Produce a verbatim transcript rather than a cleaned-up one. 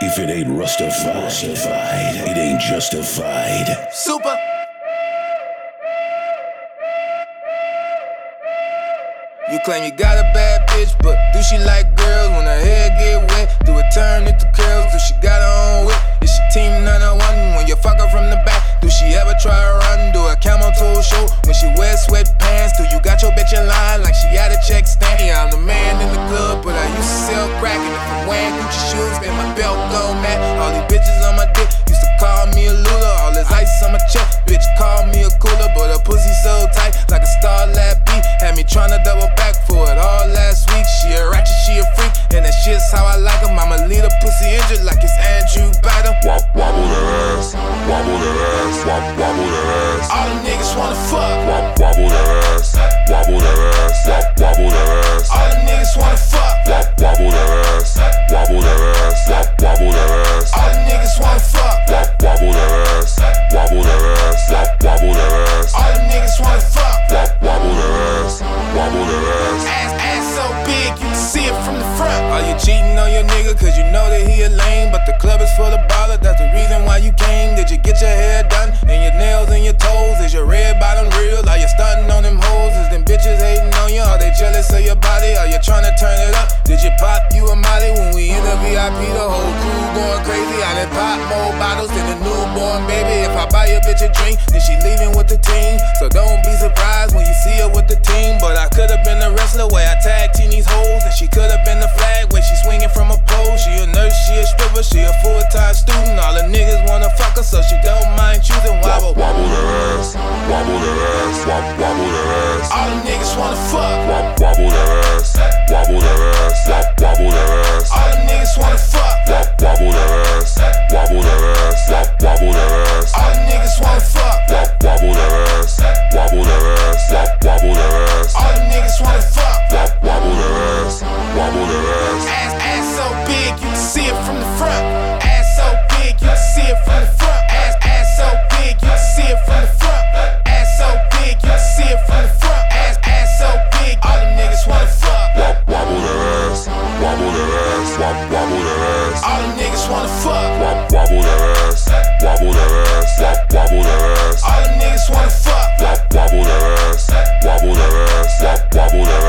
If it ain't Rustified, it ain't justified. Super. You claim you got a bad bitch, but do she like girls when her hair get wet? Do it turn into curls? Do she got her own whip? Is she team nine oh one when you fuck her from the back? Do she ever try to run? Do a camel toe show when she wears sweatpants? Do you got your bitch in line like she had a check stand? Yeah, I'm the man in the club, but I used to sell crack. And if I'm wearing Gucci shoes, then my belt gon' match. All these bitches on my dick used to call me a Lula. All this ice on my chest, bitch call me a cooler. But her pussy so tight like a Starlab B. Had me tryna double back for it all last week. She a ratchet, she a freak, and that shit's how I like 'em. I'ma leave a pussy injured like it's Andrew Bynum. Wobble that ass, wobble that ass, wobble, wobble that ass. All the niggas wanna fuck. Wobble that ass, wobble that ass, wobble that ass. All the niggas wanna fuck. Wobble that ass, wobble that ass, wobble that ass. All the niggas wanna fuck. Wobble that ass, wobble that ass, wobble that ass. All the niggas wanna fuck. Wobble that ass, wobble that ass. Ass, ass so big you can see it from the front. Are you cheating on your nigga cause you know that he a lame? But the club is full of ballers, that's the reason why you came. Did you get your hair done and your nails and your toes? Is your red bottom real? Are you stunting on them hoes? Is them bitches hating on you? Are they jealous of your body? Are you trying to turn it up? Did you pop you a molly when we in the V I P? The whole crew going crazy. I done pop more bottles than a newborn baby. If I buy your bitch a drink, then she leaving with the team. So don't be surprised when you see her with the team. But I could've been a wrestler where I tag team these hoes. And she could've been the flag where she swinging from a pole. She a nurse, she a stripper, she a full-time student. All the niggas wanna fuck her, so she don't mind choosing wobble. Wobble that ass, wobble that ass, wobble that ass. All the niggas wanna fuck. Wobble that ass, wobble that ass, wobble that ass. All the niggas wanna fuck. Wobble that ass, wobble that ass, wobble that ass. All the niggas wanna fuck. Wobble that ass, wobble that ass, wobble that ass. All the niggas wanna fuck. Wobble that ass, wobble that ass. Ass, ass so big you can see it from the front. Ass so big you can see it from the front. Ass, ass so big you can see it from the front. Ass so big you can see it from the front. Ass, ass so big, all the niggas wanna fuck. Wobble that ass, wobble that ass, wobble that ass. All the niggas wanna fuck. Wobble that ass, wobble that ass, wobble that ass. All the niggas wanna fuck. Wobble that ass, wobble that ass, wobble that ass.